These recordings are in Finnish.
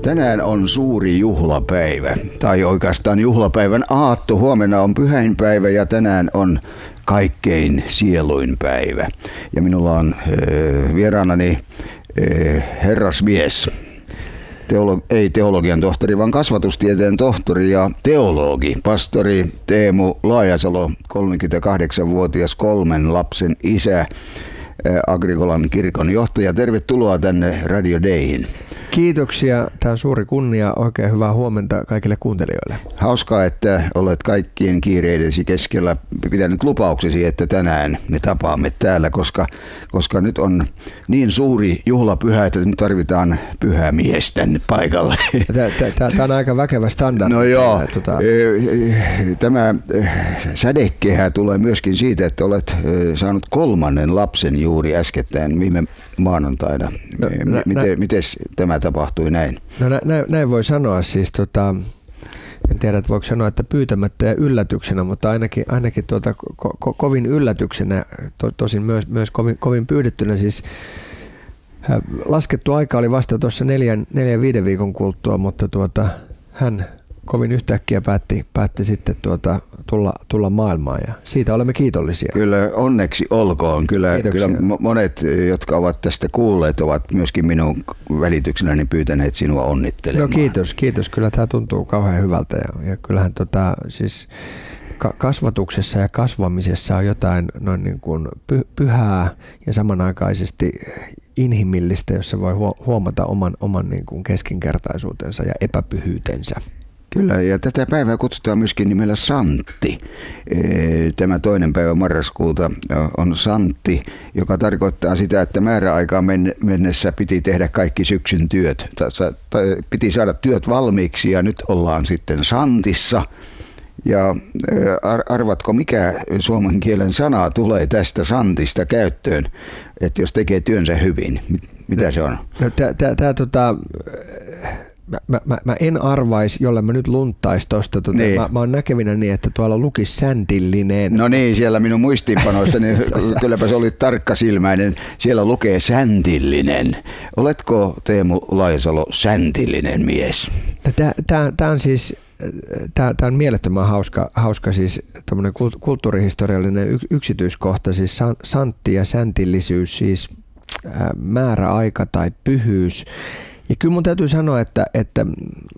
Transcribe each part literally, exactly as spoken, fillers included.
Tänään on suuri juhlapäivä, tai oikeastaan juhlapäivän aatto. Huomenna on pyhäinpäivä ja tänään on kaikkein sieluin päivä. Ja minulla on äh, vieraanani äh, herrasmies, Teolo- ei teologian tohtori, vaan kasvatustieteen tohtori ja teologi, pastori Teemu Laajasalo, kolmekymmentäkahdeksanvuotias kolmen lapsen isä, Agrikolan kirkon johtaja. Tervetuloa tänne Radio Dayhin. Kiitoksia. Tämä on suuri kunnia. Oikein hyvää huomenta kaikille kuuntelijoille. Hauskaa, että olet kaikkien kiireidesi keskellä pitänyt lupauksesi, että tänään me tapaamme täällä, koska, koska nyt on niin suuri juhlapyhä, että nyt tarvitaan pyhämies tänne paikalle. Tämä on aika väkevä standardi. No joo. Tämä sädekehä tulee myöskin siitä, että olet saanut kolmannen lapsen juuri äskettäin viime maanantaina. No, nä, Miten, nä, mites tämä tapahtui näin? No nä, nä, näin voi sanoa. Siis, tota, en tiedä, että voiko sanoa, että pyytämättä ja yllätyksenä, mutta ainakin, ainakin tuota, ko, ko, kovin yllätyksenä, to, tosin myös, myös kovin, kovin pyydettynä. Siis, äh, laskettu aika oli vasta tuossa neljän, neljän viiden viikon kuluttua, mutta tuota, hän kovin yhtäkkiä päätti, päätti sitten tuota, tulla, tulla maailmaan ja siitä olemme kiitollisia. Kyllä onneksi olkoon. Kyllä, kyllä monet, jotka ovat tästä kuulleet, ovat myöskin minun välityksenäni pyytäneet sinua onnittelemaan. No kiitos, kiitos. Kyllä tämä tuntuu kauhean hyvältä ja, ja kyllähän tota, siis ka- kasvatuksessa ja kasvamisessa on jotain noin niin kuin py- pyhää ja samanaikaisesti inhimillistä, jossa voi huomata oman, oman niin kuin keskinkertaisuutensa ja epäpyhyytensä. Kyllä, ja tätä päivää kutsutaan myöskin nimellä Santti. Tämä toinen päivä marraskuuta on Santti, joka tarkoittaa sitä, että määräaikaan mennessä piti tehdä kaikki syksyn työt. Piti saada työt valmiiksi ja nyt ollaan sitten Santissa. Ja arvatko, mikä suomen kielen sana tulee tästä Santista käyttöön, että jos tekee työnsä hyvin? Mitä se on? No, tämä tota... Mä, mä, mä, mä en arvaisi, jolle mä nyt lunttaisi tuosta. Tota, niin. mä, mä oon näkevinä niin, että tuolla lukisi säntillinen. No niin, siellä minun muistiinpanoissa, niin kylläpä se oli tarkkasilmäinen. Siellä lukee säntillinen. Oletko, Teemu Laajasalo, säntillinen mies? Tämä on siis... Tämä on mielettömän hauska, hauska siis kulttuurihistoriallinen yksityiskohta, siis santti ja säntillisyys, siis määräaika tai pyhyys. Ja kyllä mun täytyy sanoa, että, että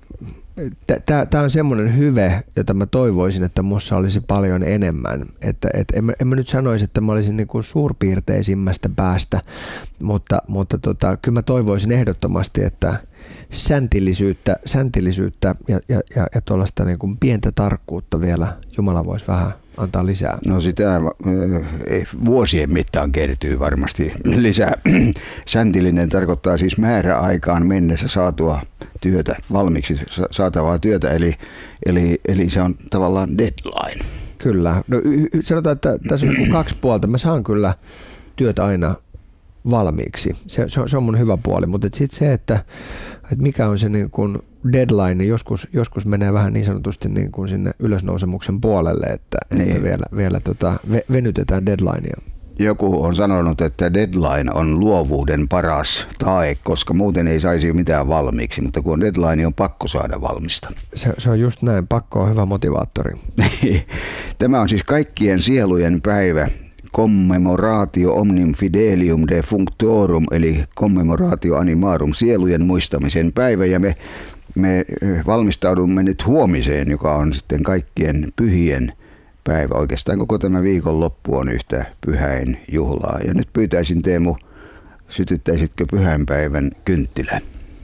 tämä on semmoinen hyve, jota mä toivoisin, että musta olisi paljon enemmän. Että, et en, mä, en mä nyt sanoisi, että mä olisin niin kuin suurpiirteisimmästä päästä, mutta, mutta tota, kyllä mä toivoisin ehdottomasti, että säntillisyyttä, säntillisyyttä ja, ja, ja, ja tuollaista niin kuin pientä tarkkuutta vielä Jumala voisi vähän antaa lisää. No sitä vuosien mittaan kertyy varmasti lisää. Säntillinen tarkoittaa siis määräaikaan mennessä saatua työtä, valmiiksi saatavaa työtä, eli, eli, eli se on tavallaan deadline. Kyllä. No, sanotaan, että tässä on kaksi puolta. Mä saan kyllä työt aina valmiiksi. Se, se, on, se on mun hyvä puoli, mutta sitten se, että, että mikä on se niin kuin deadline, niin joskus, joskus menee vähän niin sanotusti niin kuin sinne ylösnousemuksen puolelle, että, niin. että vielä, vielä tota, venytetään deadlinea. Joku on sanonut, että deadline on luovuuden paras tae, koska muuten ei saisi mitään valmiiksi, mutta kun on deadline, on pakko saada valmista. Se, se on just näin, pakko on hyvä motivaattori. Tämä on siis kaikkien sielujen päivä. Commemoratio omnium fidelium defunctorum, eli commemoratio animarum, sielujen muistamisen päivä, ja me, me valmistaudumme nyt huomiseen, joka on sitten kaikkien pyhien päivä. Oikeastaan koko tämä viikonloppu on yhtä pyhäin juhlaa. Ja nyt pyytäisin, Teemu, sytyttäisitkö pyhäinpäivän kynttilän?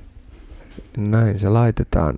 Näin se laitetaan.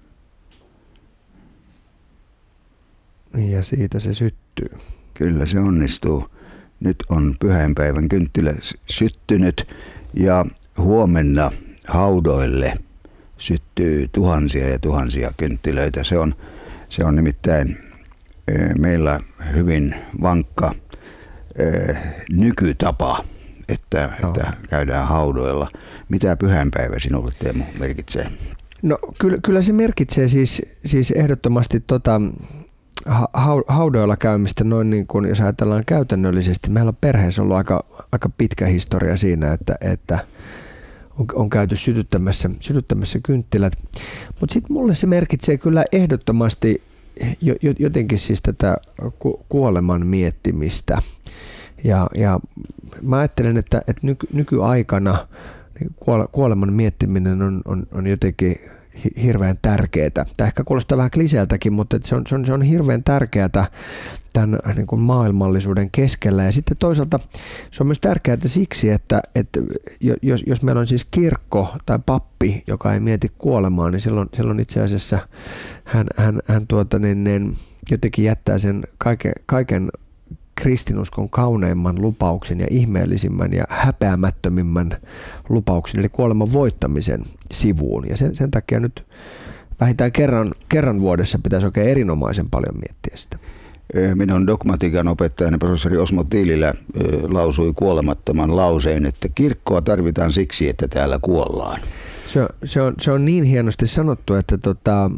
Ja siitä se syttyy. Kyllä se onnistuu. Nyt on pyhäinpäivän kynttilä syttynyt ja huomenna haudoille syttyy tuhansia ja tuhansia kynttilöitä. Se on, se on nimittäin meillä hyvin vankka nykytapa, että, no. että käydään haudoilla. Mitä pyhäinpäivä sinulle, Teemu, merkitsee? No kyllä, kyllä se merkitsee siis, siis ehdottomasti tota, haudoilla käymistä noin niin kuin, jos ajatellaan käytännöllisesti. Meillä on perheessä ollut aika, aika pitkä historia siinä, että, että on, on käyty sytyttämässä, sytyttämässä kynttilät. Mutta sitten mulle se merkitsee kyllä ehdottomasti jo, jotenkin siis tätä kuoleman miettimistä. Ja, ja mä ajattelen, että, että nyky, nykyaikana kuoleman miettiminen on, on, on jotenkin hirveän tärkeää. Tämä ehkä kuulostaa vähän kliseeltäkin, mutta se on, se on, se on hirveän tärkeää tämän niin kuin maailmallisuuden keskellä. Ja sitten toisaalta se on myös tärkeää siksi, että, että jos, jos meillä on siis kirkko tai pappi, joka ei mieti kuolemaa, niin silloin, silloin itse asiassa hän, hän, hän tuota, niin, niin, jotenkin jättää sen kaiken, kaiken kristinuskon kauneimman lupauksen ja ihmeellisimmän ja häpeämättömimmän lupauksen, eli kuoleman voittamisen sivuun. Ja sen, sen takia nyt vähintään kerran, kerran vuodessa pitäisi oikein erinomaisen paljon miettiä sitä. Minun dogmatiikan opettajani professori Osmo Tiililä lausui kuolemattoman lauseen, että kirkkoa tarvitaan siksi, että täällä kuollaan. Se, se, on, se on niin hienosti sanottu, että tota,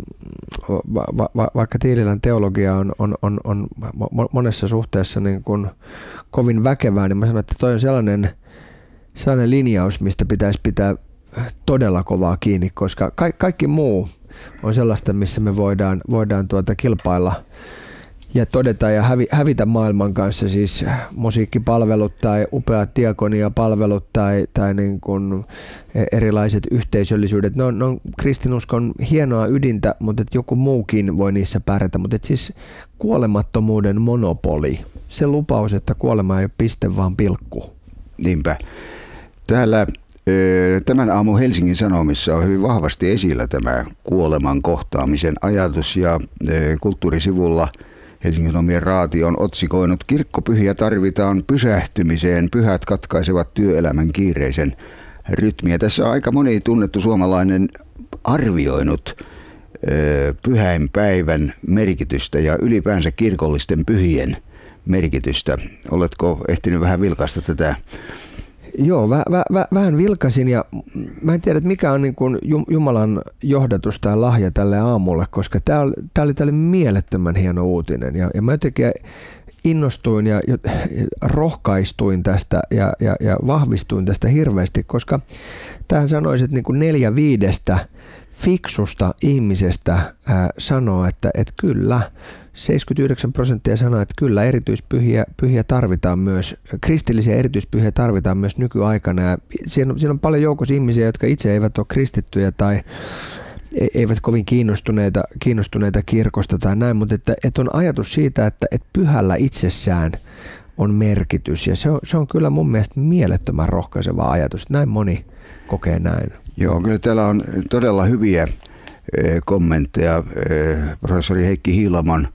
va, va, vaikka Tiililän teologia on, on, on, on monessa suhteessa niin kuin kovin väkevää, niin mä sanon, että toi on sellainen, sellainen linjaus, mistä pitäisi pitää todella kovaa kiinni, koska ka, kaikki muu on sellaista, missä me voidaan, voidaan tuota kilpailla ja todeta ja hävi, hävitä maailman kanssa, siis musiikkipalvelut tai upeat diakoniapalvelut tai, tai niin kuin erilaiset yhteisöllisyydet. Ne on, ne on kristinuskon hienoa ydintä, mutta että joku muukin voi niissä pärjätä. Mutta että siis kuolemattomuuden monopoli, se lupaus, että kuolema ei ole piste vaan pilkku. Niinpä. Täällä tämän aamun Helsingin Sanomissa on hyvin vahvasti esillä tämä kuoleman kohtaamisen ajatus ja kulttuurisivulla Helsingin Sanomien raati on otsikoinut: kirkkopyhiä tarvitaan pysähtymiseen, pyhät katkaisevat työelämän kiireisen rytmiä. Tässä on aika moni tunnettu suomalainen arvioinut pyhäinpäivän merkitystä ja ylipäänsä kirkollisten pyhien merkitystä. Oletko ehtinyt vähän vilkaista tätä? Joo, vä, vä, vä, vähän vilkasin ja mä en tiedä, että mikä on niin kuin Jumalan johdatus tai lahja tälle aamulle, koska tämä oli, tämä oli tälle mielettömän hieno uutinen ja, ja mä jotenkin innostuin ja, ja rohkaistuin tästä ja, ja, ja vahvistuin tästä hirveästi, koska tähän sanoisi, että niin kuin neljä viidestä fiksusta ihmisestä ää, sanoo, että, että kyllä, seitsemänkymmentäyhdeksän prosenttia sanoo, että kyllä erityispyhiä pyhiä tarvitaan myös, kristillisiä erityispyhiä tarvitaan myös nykyaikana. Ja siinä, on, siinä on paljon joukossa ihmisiä, jotka itse eivät ole kristittyjä tai eivät kovin kiinnostuneita, kiinnostuneita kirkosta tai näin, mutta että, että on ajatus siitä, että, että pyhällä itsessään on merkitys ja se on, se on kyllä mun mielestä mielettömän rohkaiseva ajatus. Näin moni kokee näin. Joo, kyllä täällä on todella hyviä kommentteja. Professori Heikki Hiilamon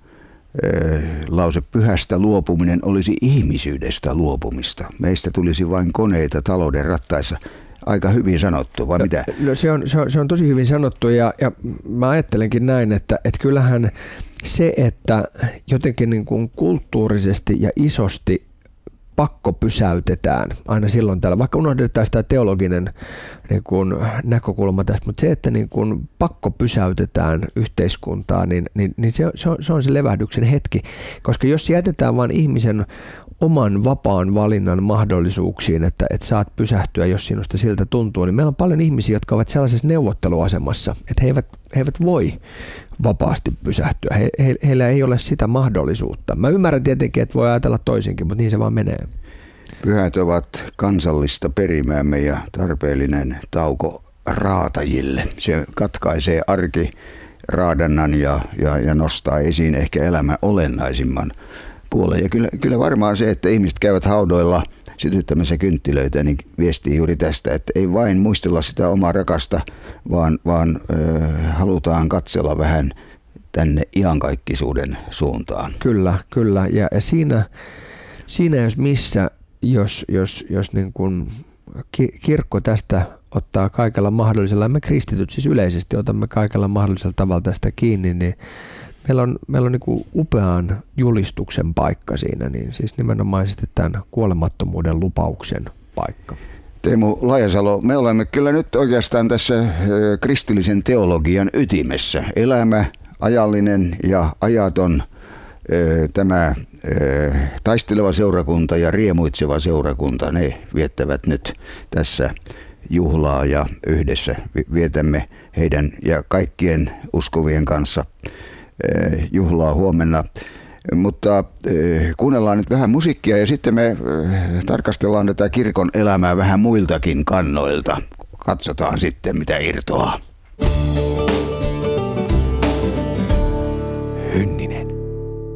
lause: pyhästä luopuminen olisi ihmisyydestä luopumista. Meistä tulisi vain koneita talouden rattaissa. Aika hyvin sanottu, vai mitä? No, se, on, se, on, se on tosi hyvin sanottu ja, ja mä ajattelenkin näin, että, että kyllähän se, että jotenkin niin kuin kulttuurisesti ja isosti pakko pysäytetään aina silloin täällä, vaikka unohdetaan sitä teologinen niin kuin näkökulma tästä, mutta se, että niin kuin pakko pysäytetään yhteiskuntaa, niin, niin, niin se, se, on, se on se levähdyksen hetki, koska jos jätetään vain ihmisen oman vapaan valinnan mahdollisuuksiin, että, että saat pysähtyä, jos sinusta siltä tuntuu, niin meillä on paljon ihmisiä, jotka ovat sellaisessa neuvotteluasemassa, että he eivät, he eivät voi vapaasti pysähtyä. He, he, heillä ei ole sitä mahdollisuutta. Mä ymmärrän tietenkin, että voi ajatella toisinkin, mutta niin se vaan menee. Pyhät ovat kansallista perimäämme ja tarpeellinen tauko raatajille. Se katkaisee arkiraadannan ja, ja, ja nostaa esiin ehkä elämän olennaisimman puolen. Ja kyllä, kyllä varmaan se, että ihmiset käyvät haudoilla sytyttämässä kynttilöitä, niin viestii juuri tästä, että ei vain muistella sitä omaa rakasta, vaan, vaan ö, halutaan katsella vähän tänne iankaikkisuuden suuntaan. Kyllä, kyllä. Ja, ja siinä, siinä jos missä, jos, jos, jos niin kuin kirkko tästä ottaa kaikella mahdollisella, me kristityt siis yleisesti otamme kaikella mahdollisella tavalla tästä kiinni, niin Meillä on, meillä on niin kuin upean julistuksen paikka siinä, niin siis nimenomaisesti tämän kuolemattomuuden lupauksen paikka. Teemu Laajasalo, me olemme kyllä nyt oikeastaan tässä kristillisen teologian ytimessä. Elämä, ajallinen ja ajaton, tämä taisteleva seurakunta ja riemuitseva seurakunta, ne viettävät nyt tässä juhlaa ja yhdessä vietämme heidän ja kaikkien uskovien kanssa juhlaa huomenna. Mutta kuunnellaan nyt vähän musiikkia ja sitten me tarkastellaan tätä kirkon elämää vähän muiltakin kannoilta. Katsotaan sitten, mitä irtoaa. Hynninen.